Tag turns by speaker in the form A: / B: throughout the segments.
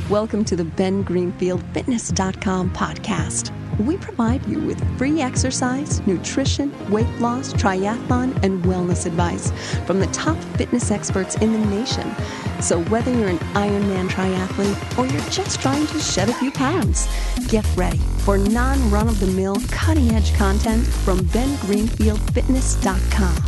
A: Welcome to the BenGreenfieldFitness.com podcast. We provide you with free exercise, nutrition, weight loss, triathlon, and wellness advice from the top fitness experts in the nation. So whether you're an Ironman triathlete or you're just trying to shed a few pounds, get ready for non-run-of-the-mill, cutting-edge content from BenGreenfieldFitness.com.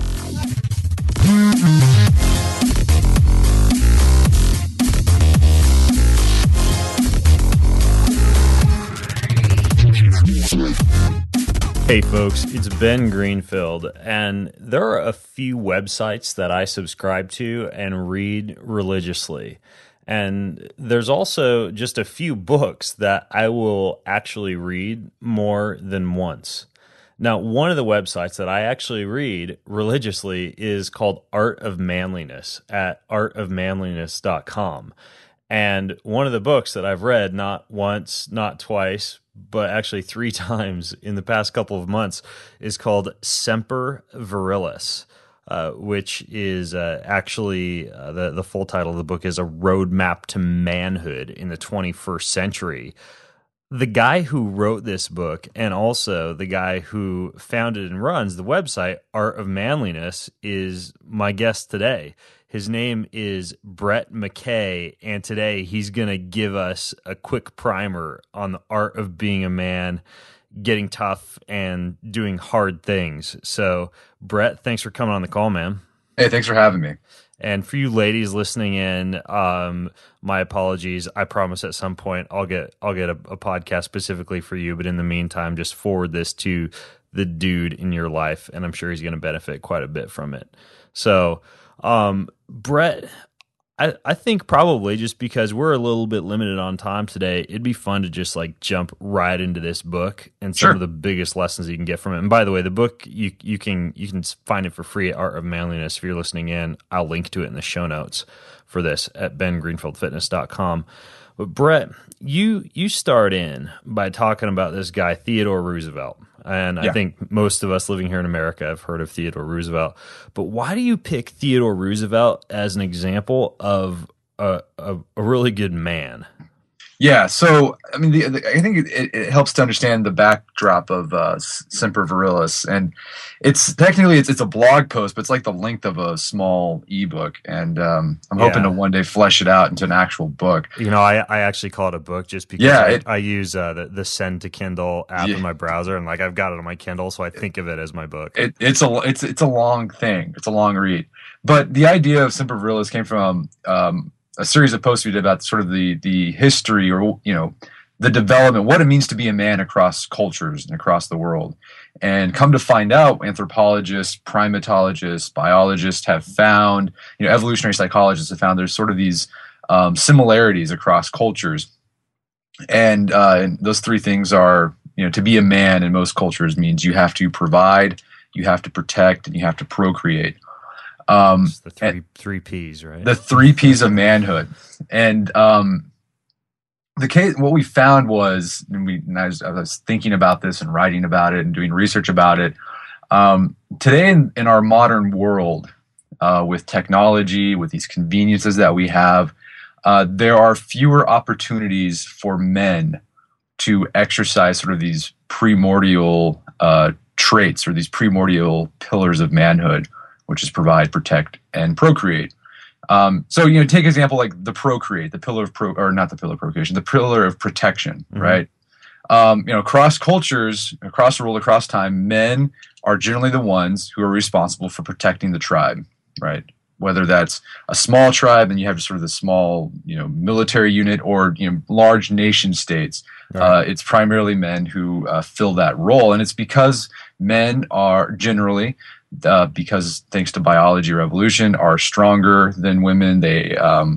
B: Hey folks, it's Ben Greenfield, and there are a few websites that I subscribe to and read religiously. And there's also just a few books that I will actually read more than once. Now, one of the websites that I actually read religiously is called Art of Manliness at artofmanliness.com. And one of the books that I've read not once, not twice, but actually 3 times in the past couple of months is called Semper Virilis, which is actually the full title of the book is A Roadmap to Manhood in the 21st Century. The guy who wrote this book and also the guy who founded and runs the website Art of Manliness is my guest today. His name is Brett McKay, and today he's going to give us a quick primer on the art of being a man, getting tough, and doing hard things. So, Brett, thanks for coming on the call, man.
C: Hey, thanks for having me.
B: And for you ladies listening in, my apologies. I promise at some point I'll get a podcast specifically for you. But in the meantime, just forward this to the dude in your life, and I'm sure he's going to benefit quite a bit from it. So, Brett, I think probably just because we're a little bit limited on time today, it'd be fun to just like jump right into this book and some of the biggest lessons you can get from it. And by the way, the book you can find it for free at Art of Manliness. If you're listening in, I'll link to it in the show notes for this at bengreenfieldfitness.com. But Brett, you start in by talking about this guy Theodore Roosevelt. And I think most of us living here in America have heard of Theodore Roosevelt. But why do you pick Theodore Roosevelt as an example of a really good man?
C: Yeah, so I mean, I think it helps to understand the backdrop of Semper Virilis, and it's technically it's a blog post, but it's like the length of a small ebook, and I'm hoping to one day flesh it out into an actual book.
B: You know, I actually call it a book just because I use the Send to Kindle app in my browser, and like I've got it on my Kindle, so I think of it as my book.
C: It's a long thing. It's a long read, but the idea of Semper Virilis came from a series of posts we did about sort of the history or, the development, what it means to be a man across cultures and across the world. And come to find out, anthropologists, primatologists, biologists have found, evolutionary psychologists have found there's sort of these similarities across cultures. And those 3 things are, to be a man in most cultures means you have to provide, you have to protect, and you have to procreate.
B: It's the three P's, right?
C: The 3 P's of manhood. And the case, what we found was, I was thinking about this and writing about it and doing research about it. Today in our modern world, with technology, with these conveniences that we have, there are fewer opportunities for men to exercise sort of these primordial traits or these primordial pillars of manhood, which is provide, protect, and procreate. So, take example like the procreate, the pillar of not the pillar of procreation, the pillar of protection, right? Across cultures, across the world, across time, men are generally the ones who are responsible for protecting the tribe, right? Whether that's a small tribe and you have sort of the small, military unit or, large nation states. Right. It's primarily men who fill that role. And it's because men are generally because thanks to biology or evolution, are stronger than women. They're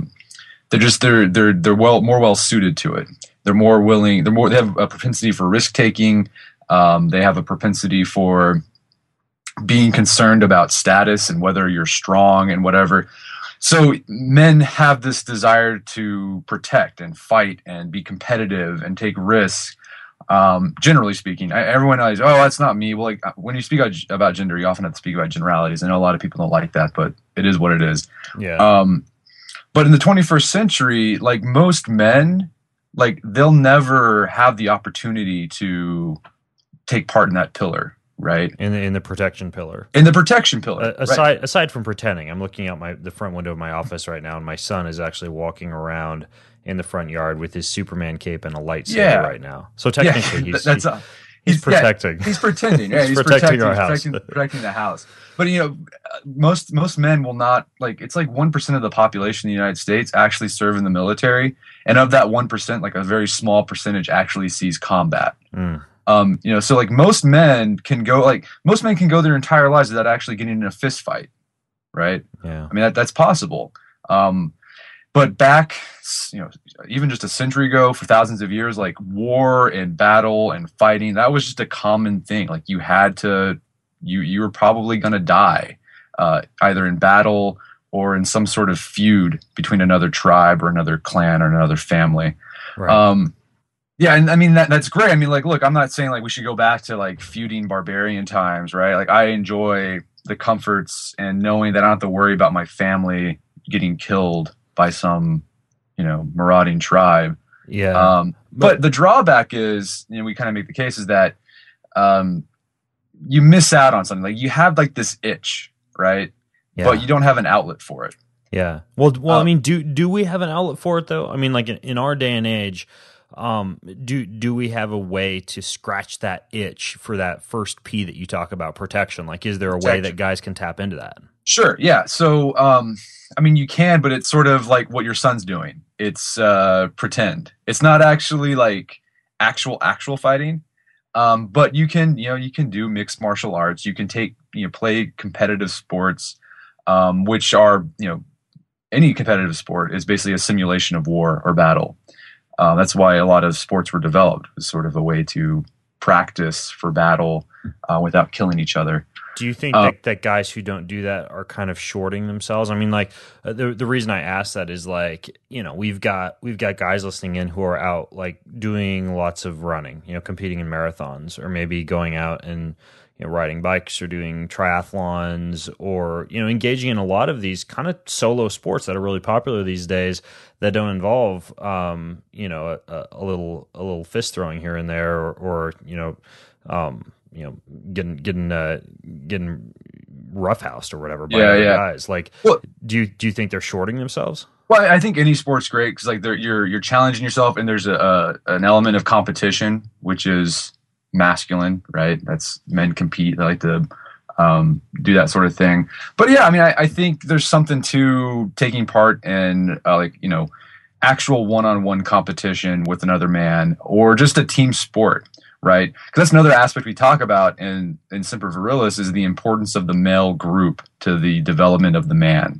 C: more well suited to it. They're more willing. They have a propensity for risk taking. They have a propensity for being concerned about status and whether you're strong and whatever. So men have this desire to protect and fight and be competitive and take risks. Generally speaking, everyone knows, that's not me. Well, like when you speak about gender, you often have to speak about generalities. I know a lot of people don't like that, but it is what it is.
B: Yeah.
C: But in the 21st century, like most men, like they'll never have the opportunity to take part in that pillar, right?
B: In the protection pillar.
C: In the protection pillar.
B: Aside from pretending, I'm looking out the front window of my office right now, and my son is actually walking around in the front yard with his Superman cape and a lightsaber right now. So technically, he's protecting.
C: He's pretending. Yeah,
B: he's protecting our house.
C: Protecting the house. But most men will not, like, it's like 1% of the population in the United States actually serve in the military, and of that 1%, like a very small percentage actually sees combat. So like most men can go their entire lives without actually getting in a fist fight, right?
B: Yeah.
C: I mean that's possible. But back, even just a century ago, for thousands of years, like war and battle and fighting, that was just a common thing. Like you had to, you were probably going to die, either in battle or in some sort of feud between another tribe or another clan or another family.
B: Right.
C: Yeah, and I mean that's great. I mean, like, look, I'm not saying like we should go back to like feuding barbarian times, right? Like I enjoy the comforts and knowing that I don't have to worry about my family getting killed by some, marauding tribe.
B: Yeah.
C: But the drawback is, we kind of make the case is that you miss out on something. Like you have like this itch, right?
B: Yeah.
C: But you don't have an outlet for it.
B: Yeah. Well, I mean, do we have an outlet for it though? I mean, like in our day and age, do we have a way to scratch that itch for that first P that you talk about, protection? Like, is there a way that guys can tap into that?
C: Sure. Yeah. So, I mean, you can, but it's sort of like what your son's doing. It's pretend. It's not actually like actual fighting. But you can do mixed martial arts. You can play competitive sports, which are, any competitive sport is basically a simulation of war or battle. That's why a lot of sports were developed, as sort of a way to practice for battle without killing each other.
B: Do you think that guys who don't do that are kind of shorting themselves? I mean, like the reason I ask that is like, we've got guys listening in who are out like doing lots of running, competing in marathons, or maybe going out and riding bikes or doing triathlons, or engaging in a lot of these kind of solo sports that are really popular these days that don't involve a little fist throwing here and there, or getting roughhoused or whatever by other guys. Like, do you think they're shorting themselves?
C: Well, I think any sport's great because like you're challenging yourself, and there's an element of competition, which is masculine, right? That's men compete. They like to do that sort of thing. But yeah, I mean, I think there's something to taking part in actual one-on-one competition with another man, or just a team sport, right? Because that's another aspect we talk about in Semper Virilis is the importance of the male group to the development of the man.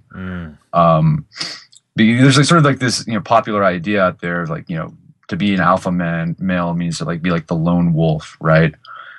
C: There's like sort of like this popular idea out there of like to be an alpha male means to like be like the lone wolf, right?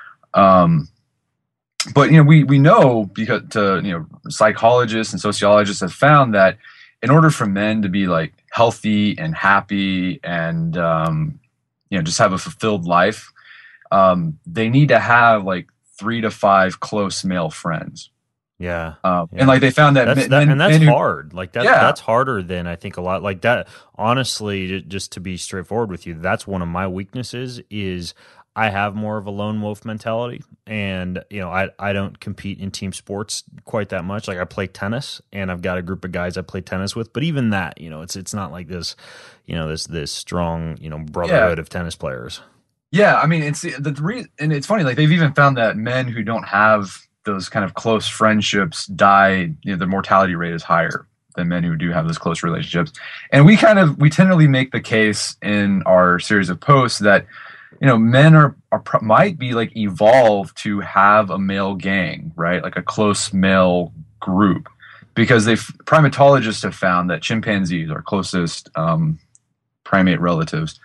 C: But we know, because psychologists and sociologists have found that in order for men to be like healthy and happy and just have a fulfilled life, they need to have like 3 to 5 close male friends.
B: Yeah.
C: And like they found that
B: that's hard. Like that's harder than I think a lot. Like that, honestly, just to be straightforward with you, that's one of my weaknesses is I have more of a lone wolf mentality, and I don't compete in team sports quite that much. Like I play tennis, and I've got a group of guys I play tennis with, but even that, it's not like this, this strong, brotherhood of tennis players.
C: Yeah, I mean, and it's funny. Like they've even found that men who don't have those kind of close friendships die. The mortality rate is higher than men who do have those close relationships. And we tenderly make the case in our series of posts that men might be like evolved to have a male gang, right? Like a close male group, because primatologists have found that chimpanzees, our closest primate relatives,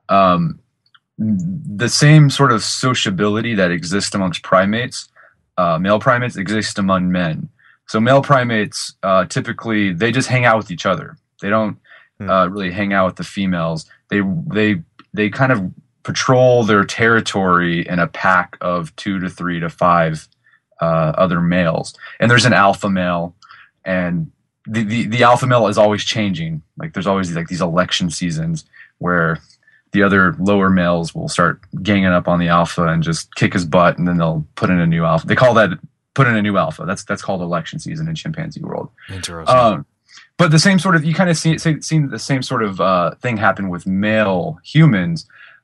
C: the same sort of sociability that exists amongst primates, male primates, exists among men. So male primates typically they just hang out with each other. They don't really hang out with the females. They kind of patrol their territory in a pack of 2 to 3 to 5 other males, and there's an alpha male, and the alpha male is always changing. Like there's always like these election seasons where the other lower males will start ganging up on the alpha and just kick his butt, and then they'll put in a new alpha. They call that put in a new alpha. That's called election season in chimpanzee world.
B: Interesting.
C: But the same sort of, you kind of see the same sort of thing happen with male humans.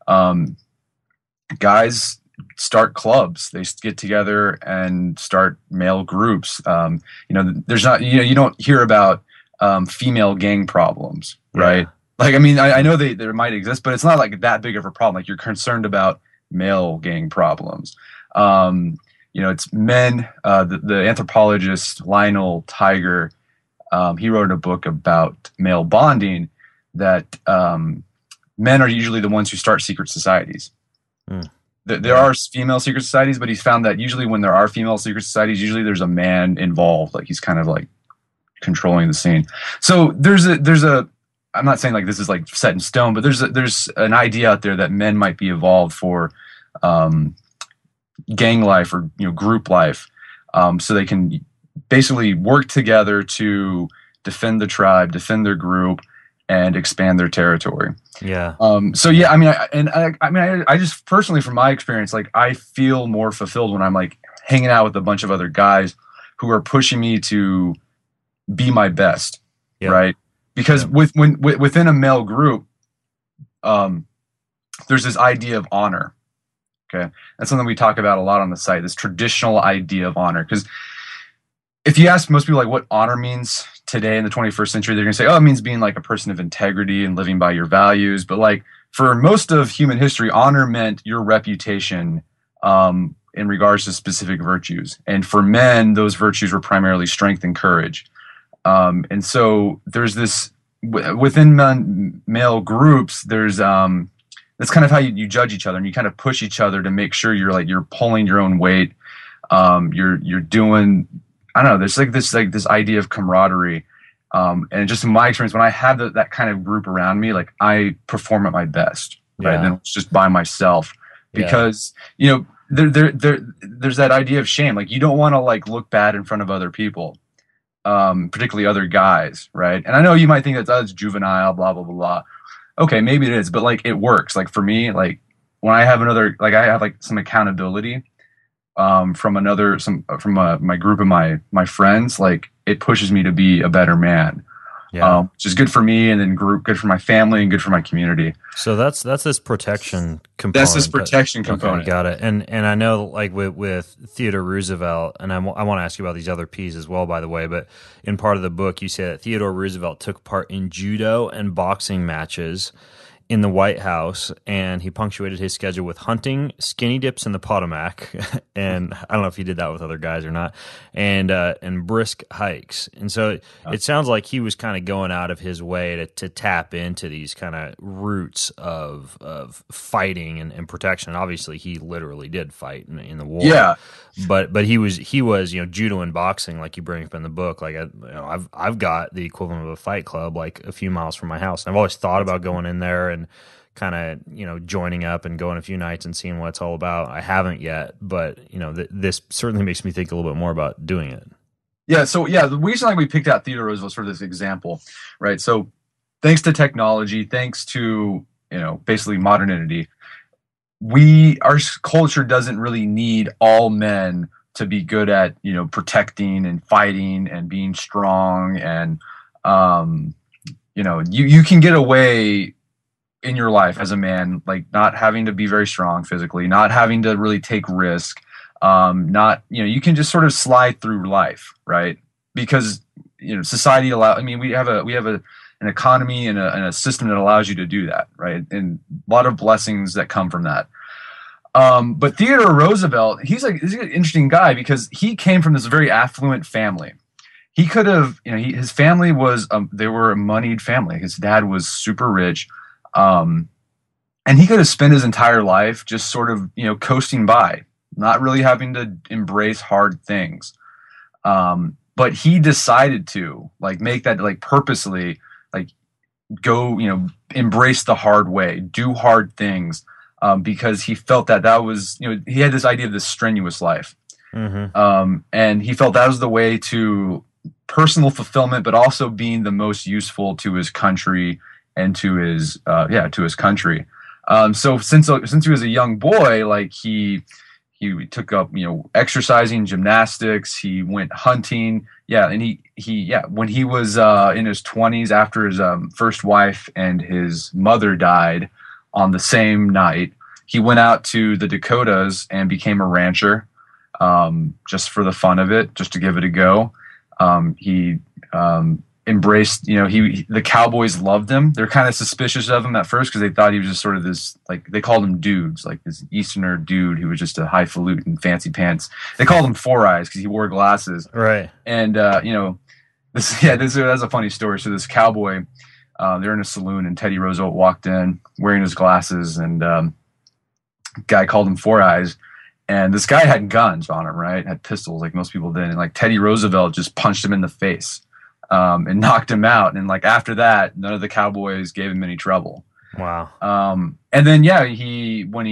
C: Guys start clubs. They get together and start male groups. There's not, you don't hear about female gang problems, right?
B: Yeah.
C: Like, I mean, I know there might exist, but it's not like that big of a problem. Like, you're concerned about male gang problems. It's men. The anthropologist Lionel Tiger, he wrote a book about male bonding, that men are usually the ones who start secret societies. There are female secret societies, but he's found that usually when there are female secret societies, usually there's a man involved. Like, he's kind of like controlling the scene. So there's a I'm not saying like this is like set in stone, but there's an idea out there that men might be evolved for gang life or group life, so they can basically work together to defend the tribe, defend their group, and expand their territory.
B: Yeah.
C: So yeah, I just personally, from my experience, like, I feel more fulfilled when I'm like hanging out with a bunch of other guys who are pushing me to be my best, right? Because within a male group, there's this idea of honor. Okay, that's something we talk about a lot on the site. This traditional idea of honor, because if you ask most people like what honor means today in the 21st century, they're going to say, oh, it means being like a person of integrity and living by your values. But like, for most of human history, honor meant your reputation in regards to specific virtues. And for men, those virtues were primarily strength and courage. And so there's this within male groups, there's that's kind of how you judge each other, and you kind of push each other to make sure you're pulling your own weight. You're doing, I don't know, there's this idea of camaraderie. And just in my experience, when I have that kind of group around me, like, I perform at my best, right? And then it's just by myself, because, there's that idea of shame. Like, you don't want to like look bad in front of other people, particularly other guys, right? And I know you might think that's juvenile, blah, blah, blah, blah. Okay, maybe it is, but like, it works. Like, for me, like, when I have I have like some accountability from my group of my friends, like, it pushes me to be a better man, which is good for me, and then good for my family, and good for my community.
B: So that's this protection component.
C: That's this protection component.
B: Okay, got it. And I know, like, with Theodore Roosevelt, and I want to ask you about these other P's as well, by the way, but in part of the book, you say that Theodore Roosevelt took part in judo and boxing matches in the White House, and he punctuated his schedule with hunting, skinny dips in the Potomac, and I don't know if he did that with other guys or not, and brisk hikes. And so it sounds like he was kind of going out of his way to tap into these kind of roots of fighting and protection. And obviously, he literally did fight in the war. Yeah. But he was judo and boxing, like you bring up in the book. Like, I've got the equivalent of a fight club like a few miles from my house, and I've always thought about going in there and kind of joining up and going a few nights and seeing what it's all about. I haven't yet, but this certainly makes me think a little bit more about doing it.
C: Yeah. So the reason we picked out Theodore Roosevelt for this example, right? So thanks to technology, thanks to basically modernity, our culture doesn't really need all men to be good at protecting and fighting and being strong, and you can get away in your life as a man, like, not having to be very strong physically, not having to really take risk, you can just sort of slide through life, right? Because society we have an economy and a system that allows you to do that, right? And a lot of blessings that come from that. But Theodore Roosevelt, he's an interesting guy, because he came from this very affluent family. He could have, his family was, they were a moneyed family. His dad was super rich. And he could have spent his entire life just sort of, coasting by, not really having to embrace hard things. But he decided to make that purposely, go, embrace the hard way, do hard things, because he felt that was, he had this idea of this strenuous life. Mm-hmm. And he felt that was the way to personal fulfillment, but also being the most useful to his country and to his country. So since he was a young boy, like he took up, exercising, gymnastics. He went hunting. Yeah. And when he was in his 20s, after his first wife and his mother died on the same night, he went out to the Dakotas and became a rancher, just for the fun of it, just to give it a go. He embraced, the cowboys loved him. They're kind of suspicious of him at first because they thought he was just sort of this, like, they called him dudes, like this Easterner dude who was just a highfalutin fancy pants. They called him Four Eyes because he wore glasses.
B: Right.
C: And, that's a funny story. So this cowboy, they're in a saloon and Teddy Roosevelt walked in wearing his glasses, and guy called him Four Eyes. And this guy had guns on him, right? Had pistols like most people did. And like Teddy Roosevelt just punched him in the face. And knocked him out. And like after that, none of the cowboys gave him any trouble.
B: Wow.
C: And then when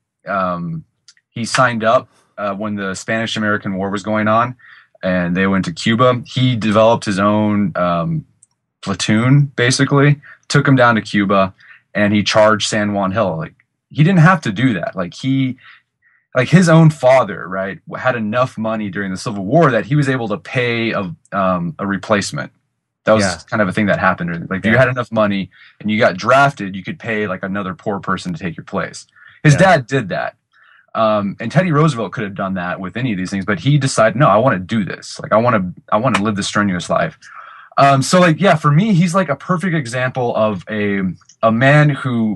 C: he signed up when the Spanish-American War was going on, and they went to Cuba, he developed his own platoon. Basically, took him down to Cuba, and he charged San Juan Hill. Like he didn't have to do that. Like his own father, right, had enough money during the Civil War that he was able to pay a replacement. That was kind of a thing that happened. Like if you had enough money and you got drafted, you could pay like another poor person to take your place. His dad did that. And Teddy Roosevelt could have done that with any of these things, but he decided, no, I want to do this. Like I want to live this strenuous life. For me, he's like a perfect example of a man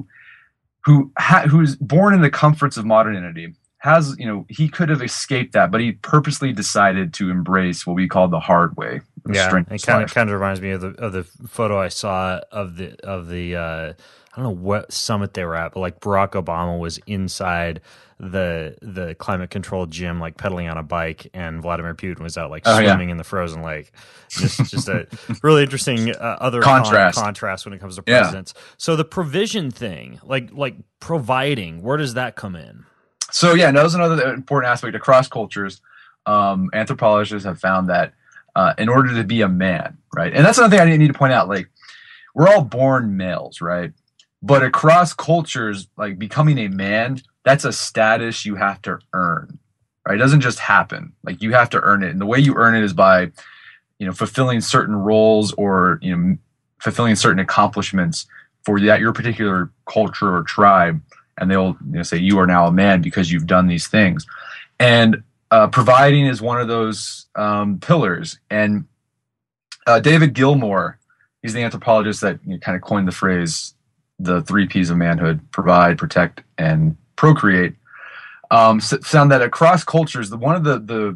C: who's born in the comforts of modernity. He could have escaped that, but he purposely decided to embrace what we call the hard way.
B: Yeah, it kind of reminds me of the photo I saw of the I don't know what summit they were at, but like Barack Obama was inside the climate controlled gym, like pedaling on a bike, and Vladimir Putin was out like swimming in the frozen lake. Just a really interesting other contrast when it comes to presidents. So the provision thing, like providing, where does that come in?
C: So that was another important aspect across cultures. Anthropologists have found that in order to be a man, right, and that's another thing I need to point out. Like we're all born males, right, but across cultures, like becoming a man, that's a status you have to earn, right? It doesn't just happen. Like you have to earn it, and the way you earn it is by, fulfilling certain roles or fulfilling certain accomplishments for your particular culture or tribe. And they'll say you are now a man because you've done these things. And providing is one of those pillars. And David Gilmour, he's the anthropologist that kind of coined the phrase, the 3 Ps of manhood: provide, protect, and procreate. Found that across cultures, one of the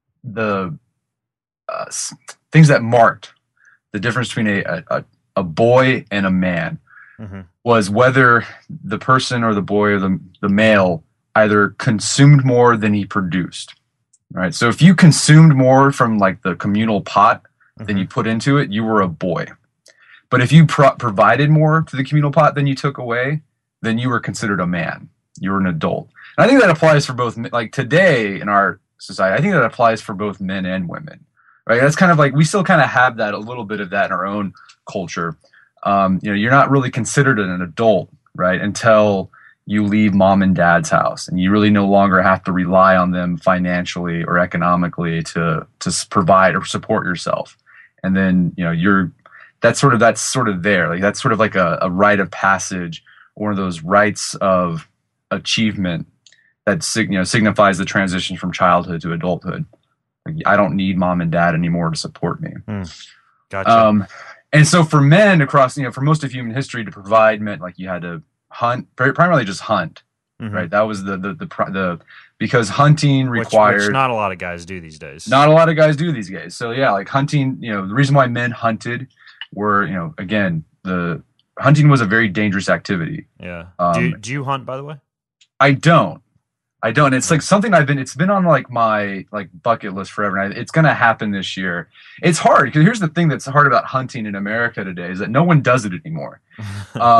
C: things that marked the difference between a boy and a man was whether the person or the boy or the male either consumed more than he produced. Right. So if you consumed more from like the communal pot than you put into it, you were a boy. But if you provided more to the communal pot than you took away, then you were considered a man. You were an adult. And I think that applies for both, like today in our society, I think that applies for both men and women. Right. That's kind of like, we still kind of have that, a little bit of that in our own culture. You're not really considered an adult, right, until you leave mom and dad's house, and you really no longer have to rely on them financially or economically to provide or support yourself. And then that's sort of there, like that's sort of like a rite of passage, one of those rites of achievement that signifies the transition from childhood to adulthood. Like, I don't need mom and dad anymore to support me.
B: Gotcha.
C: And so for men across, for most of human history, to provide meant like you had to hunt, primarily just hunt, right? That was because hunting required.
B: Which not a lot of guys do these days.
C: Not a lot of guys do these days. So yeah, like hunting, the reason why men hunted were, again, the hunting was a very dangerous activity.
B: Yeah. Do you hunt, by the way?
C: I don't. It's like something it's been on like my bucket list forever. And it's going to happen this year. It's hard because here's the thing that's hard about hunting in America today is that no one does it anymore.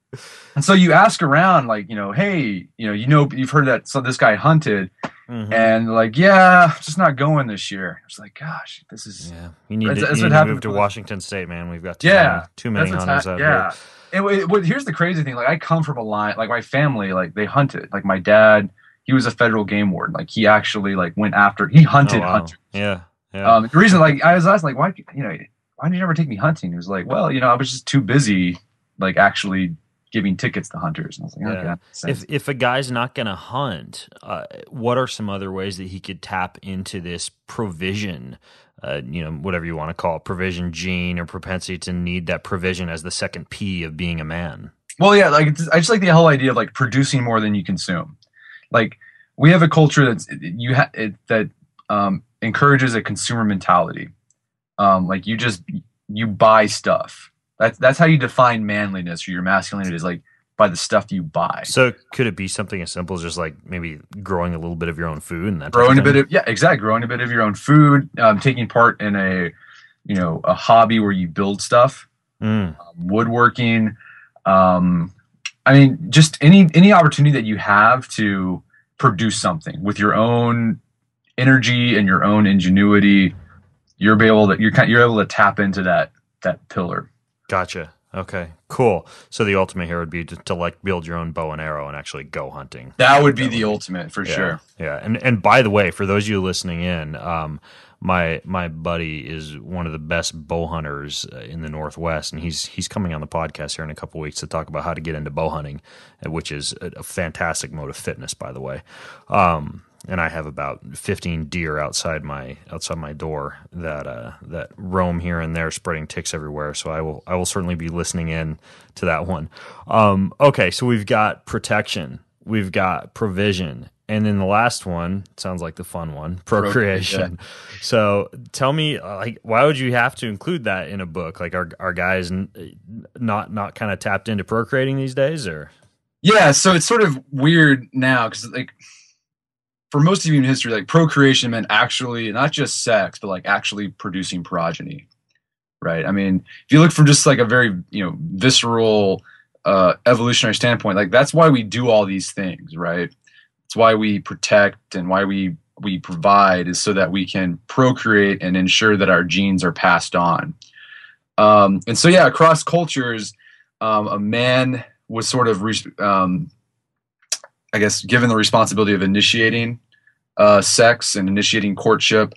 C: And so you ask around, like, hey, you've heard that this guy hunted, and like, yeah, just not going this year. It's like, gosh, this is
B: You need to move to Washington State, man. We've got too many hunters out here.
C: And here's the crazy thing. Like, I come from a line, like my family, like they hunted. Like my dad, he was a federal game warden. Like he actually he hunted hunters.
B: Yeah.
C: The reason, like, I was asked, like, why did you never take me hunting? He was like, well, I was just too busy, like, actually giving tickets to hunters. And I was like, okay.
B: If a guy's not going to hunt, what are some other ways that he could tap into this provision, whatever you want to call it, provision gene or propensity to need that provision as the second P of being a man?
C: Well, yeah, like I just like the whole idea of like producing more than you consume. Like we have a culture that encourages a consumer mentality. Like you buy stuff. That's how you define manliness or your masculinity, is like by the stuff you buy.
B: So could it be something as simple as just like maybe growing a little bit of your own food and that
C: growing a bit of growing a bit of your own food, taking part in a hobby where you build stuff, woodworking. I mean, just any opportunity that you have to produce something with your own energy and your own ingenuity, you're able to tap into that pillar.
B: Gotcha. Okay, cool. So the ultimate here would be to like build your own bow and arrow and actually go hunting.
C: That would be the ultimate for sure.
B: Yeah. And by the way, for those of you listening in, my buddy is one of the best bow hunters in the Northwest, and he's coming on the podcast here in a couple of weeks to talk about how to get into bow hunting, which is a fantastic mode of fitness, by the way. And I have about 15 deer outside my door that roam here and there, spreading ticks everywhere. So I will certainly be listening in to that one. Okay, so we've got protection, we've got provision, and then the last one sounds like the fun one, procreation. Yeah. So tell me, like, why would you have to include that in a book? Like, are guys not kind of tapped into procreating these days, or?
C: Yeah, so it's sort of weird now because like, for most of human history, like procreation meant actually not just sex, but like actually producing progeny, right? I mean, if you look from just like a very visceral evolutionary standpoint, like that's why we do all these things, right? It's why we protect and why we provide, is so that we can procreate and ensure that our genes are passed on. And so yeah, across cultures, a man was sort of I guess given the responsibility of initiating sex and initiating courtship.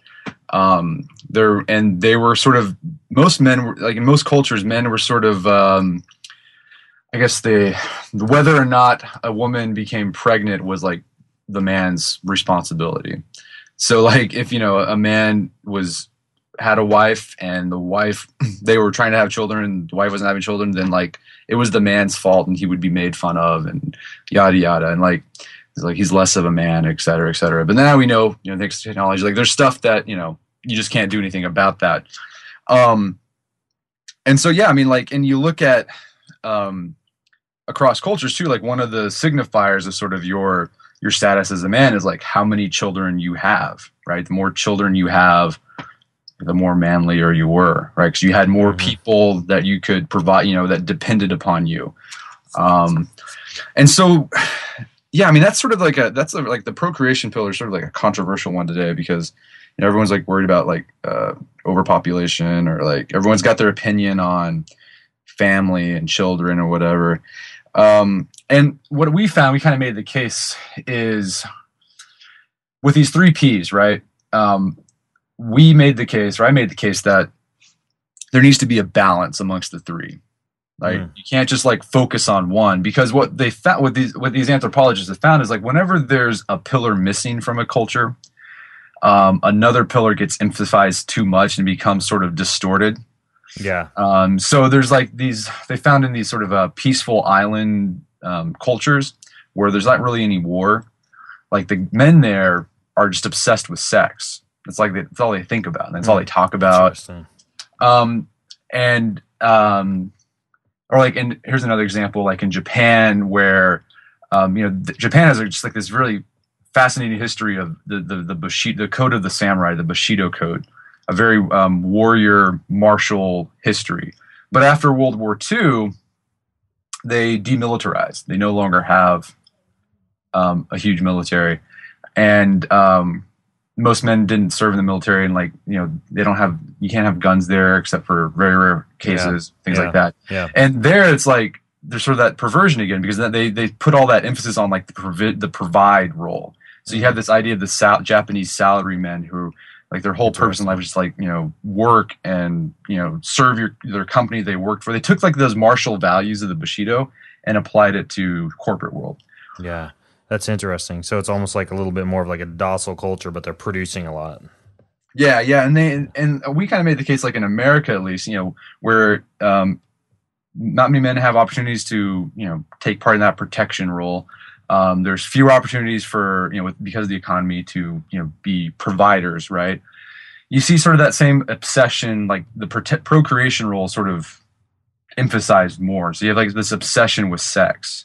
C: They were sort of, most men were, like in most cultures, men were sort of I guess whether or not a woman became pregnant was like the man's responsibility. So like if a man had a wife and the wife they were trying to have children and the wife wasn't having children, then like it was the man's fault and he would be made fun of and yada yada, and like he's less of a man, et cetera, et cetera. But now we know, thanks to technology, like there's stuff that you just can't do anything about that. And so yeah, I mean, like, and you look at across cultures too, like one of the signifiers of sort of your status as a man is like how many children you have, right? The more children you have, the more manlier you were, right? Because you had more people that you could provide, that depended upon you. And so, yeah, I mean, that's sort of like like the procreation pillar is sort of like a controversial one today because everyone's like worried about like overpopulation, or like everyone's got their opinion on family and children or whatever. And what we found, we kind of made the case is with these 3 Ps, right? We made the case, or I made the case, that there needs to be a balance amongst the 3. Like you can't just like focus on one, because what they found, what these anthropologists have found, is like whenever there's a pillar missing from a culture, another pillar gets emphasized too much and becomes sort of distorted.
B: Yeah.
C: So there's like they found in these sort of peaceful island cultures where there's not really any war, like the men there are just obsessed with sex. It's like that's all they think about, and that's all they talk about. Or like, and here's another example, like in Japan, where Japan has just like this really fascinating history of the Bushido, the code of the samurai, the Bushido code, a very warrior martial history. But after World War II, they demilitarized. They no longer have a huge military, and most men didn't serve in the military, and you can't have guns there except for very rare cases, things like that.
B: Yeah.
C: And there it's like there's sort of that perversion again, because then they put all that emphasis on like the provide role. So you have this idea of the Japanese salarymen who, like, their whole purpose in life is just like, work and, serve their company they worked for. They took like those martial values of the Bushido and applied it to corporate world.
B: Yeah, that's interesting. So it's almost like a little bit more of like a docile culture, but they're producing a lot.
C: Yeah, and we kind of made the case, like in America at least, where not many men have opportunities to take part in that protection role. There's fewer opportunities for, because of the economy to, be providers, right? You see sort of that same obsession, like the procreation role sort of emphasized more. So you have like this obsession with sex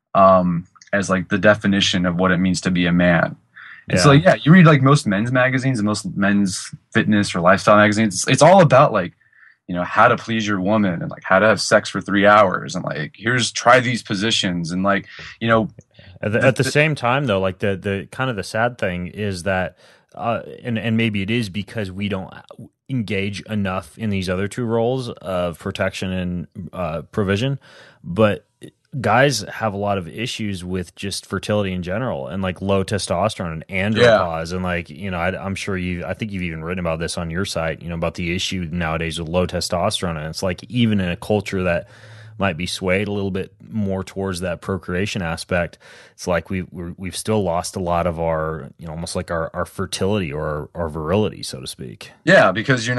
C: as like the definition of what it means to be a man. And so, you read like most men's magazines and most men's fitness or lifestyle magazines. It's all about like, how to please your woman and like how to have sex for 3 hours and like, try these positions and like,
B: At the same time, though, like the kind of the sad thing is that, and maybe it is because we don't engage enough in these other two roles of protection and provision, but guys have a lot of issues with just fertility in general and like low testosterone and andropause. And like, I'm sure I think you've even written about this on your site, about the issue nowadays with low testosterone. And it's like, even in a culture that might be swayed a little bit more towards that procreation aspect, it's like we've still lost a lot of our, almost like our fertility or our virility, so to speak.
C: Yeah, because you're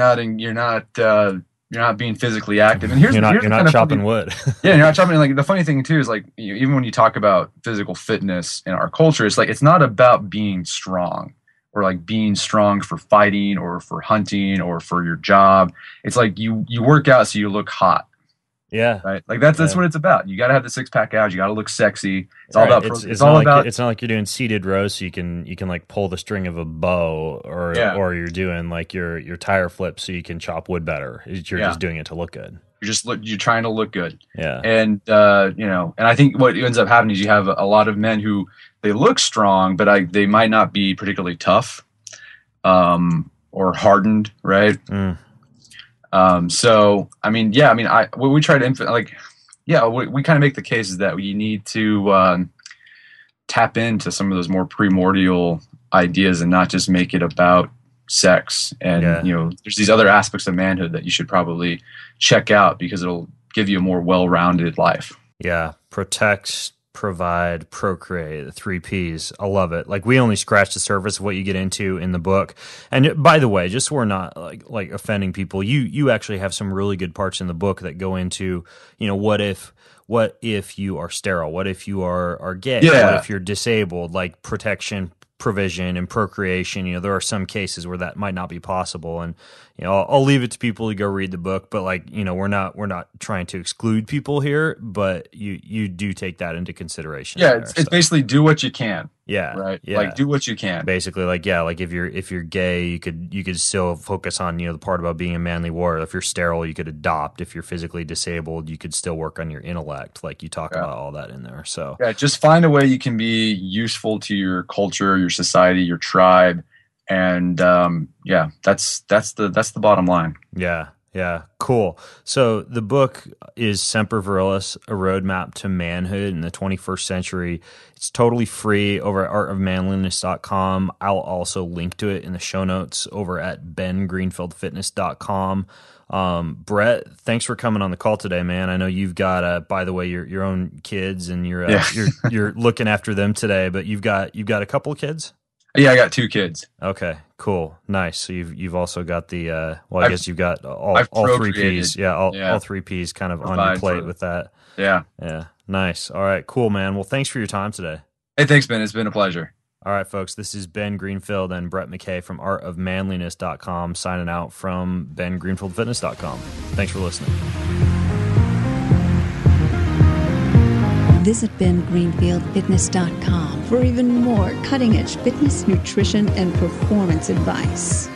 C: not being physically active, and
B: you're not chopping wood.
C: Yeah, you're not chopping. Like the funny thing too is like even when you talk about physical fitness in our culture, it's like it's not about being strong or like being strong for fighting or for hunting or for your job. It's like you work out so you look hot.
B: Yeah.
C: Right. Like that's what it's about. You got to have the 6-pack abs. You got to look sexy. It's all about.
B: It's not like you're doing seated rows, so you can like pull the string of a bow, or you're doing like your tire flip, so you can chop wood better. You're just doing it to look good.
C: You're trying to look good.
B: Yeah.
C: And and I think what ends up happening is you have a lot of men who they look strong, but they might not be particularly tough, or hardened. Right.
B: Mm.
C: What we try to we kind of make the case is that we need to tap into some of those more primordial ideas and not just make it about sex. And there's these other aspects of manhood that you should probably check out because it'll give you a more well-rounded life.
B: Yeah, protect, provide, procreate, the 3 Ps. I love it. Like, we only scratched the surface of what you get into in the book. And by the way, just so we're not like offending people, you actually have some really good parts in the book that go into, what if you are sterile? What if you are gay?
C: Yeah.
B: What if you're disabled? Like protection, provision, and procreation. There are some cases where that might not be possible, and I'll leave it to people to go read the book. But like, we're not trying to exclude people here, but you do take that into consideration.
C: Yeah, it's basically do what you can.
B: Yeah,
C: right.
B: Yeah.
C: Like do what you can.
B: Basically, like if you're gay, you could still focus on the part about being a manly warrior. If you're sterile, you could adopt. If you're physically disabled, you could still work on your intellect. Like you talk about all that in there. So
C: just find a way you can be useful to your culture, your society, your tribe, and that's the bottom line.
B: Yeah, cool. So the book is Semper Virilis, A Roadmap to Manhood in the 21st Century. It's totally free over at artofmanliness.com. I'll also link to it in the show notes over at bengreenfieldfitness.com. Brett, thanks for coming on the call today, man. I know you've got, by the way, your own kids, and you're looking after them today, but you've got a couple of kids?
C: Yeah, I got 2 kids.
B: Okay, cool, nice. So you've also got the I guess you've got all 3 Ps. Yeah, all 3 Ps kind of on your plate with that.
C: Yeah,
B: nice. All right, cool, man. Well, thanks for your time today.
C: Hey, thanks, Ben. It's been a pleasure.
B: All right, folks. This is Ben Greenfield and Brett McKay from artofmanliness.com signing out from bengreenfieldfitness.com. Thanks for listening.
A: Visit bengreenfieldfitness.com for even more cutting-edge fitness, nutrition, and performance advice.